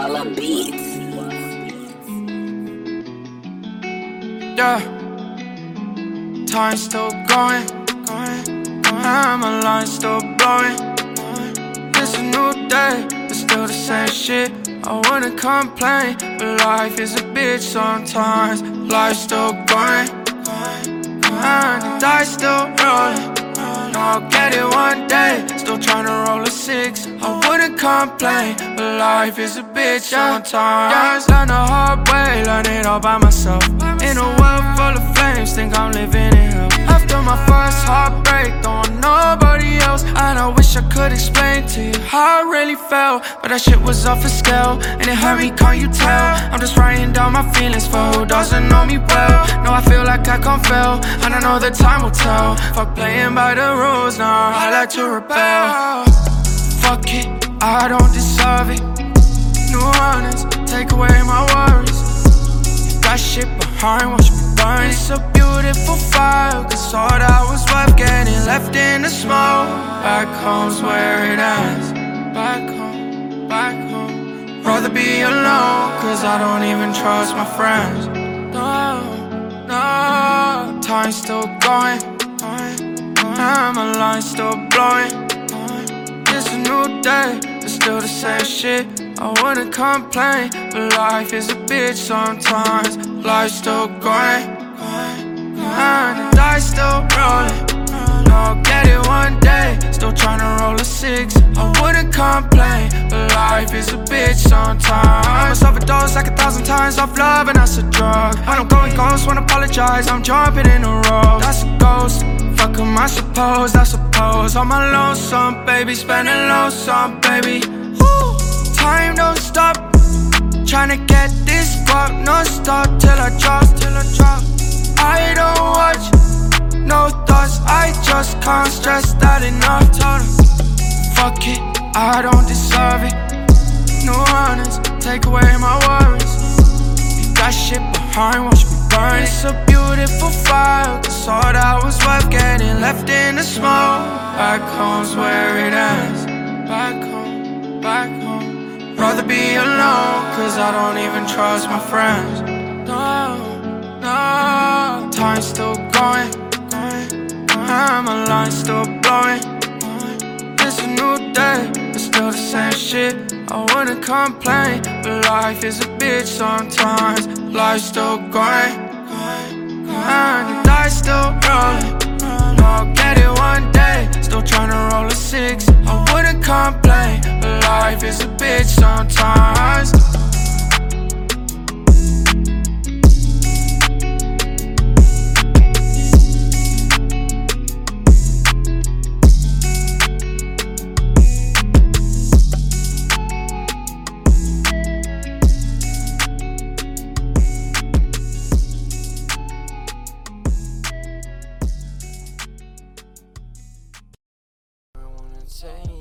Koala Beats. Yeah, time's still going, and my line's still blowing. It's a new day, but still the same shit. I wouldn't complain, but life is a bitch sometimes. Life's still going, and the dice still rolling. No, I'll get it one day, still tryna roll a 6. I wouldn't complain, but life is a bitch sometimes. Learn the hard way, learn it all by myself. In a world full of flames, think I'm living in hell. After my first heartbreak, don't want nobody else. And I wish I could explain to you how I really felt, but that shit was off a scale, and it hurt me, can't you tell? I'm just writing down my feelings for who doesn't know me well. No, I feel like I can't fail, and I know that time will tell. Fuck playing by the rules now, I like to rebel. Fuck it, I don't deserve it. New runners, take away my worries. Got shit behind, watch me burn. It's a beautiful fire, cause all that was worth getting left in the smoke. Back home's where it ends. Back home, back home. Rather be alone, cause I don't even trust my friends. No, no. Time's still going, and my line's still blowing. It's a new day, but still the same shit. I wouldn't complain, but life is a bitch sometimes. Life's still going, and the dice still rolling. No, I'll get it one day, still tryna roll a 6. I wouldn't complain, but life is a bitch sometimes. I myself a dose like 1,000 times off love, and that's a drug. I don't go and ghost, won't apologize, I'm jumping in the road. That's a ghost, fuck 'em, I suppose, I suppose. On my lonesome, baby, spending lonesome, baby. Time don't stop, tryna get this fuck, no stop till I drop, I don't watch, no thoughts, I just can't stress that enough. Told her, fuck it, I don't deserve it. New runners, take away my worries. You got shit behind, watch me burn. It's a beautiful fire, cause all that was worth getting left in the smoke. Back home's where it ends. Back home, back home. Rather be alone, cause I don't even trust my friends. No, no. Time's still going, and my line's still blowing. It's a new day, but still the same shit. I wouldn't complain, but life is a bitch sometimes. Life's still going, and the dice still rolling. No, I'll get it one day, still tryna roll a 6. I wouldn't complain, but life is a bitch sometimes. Say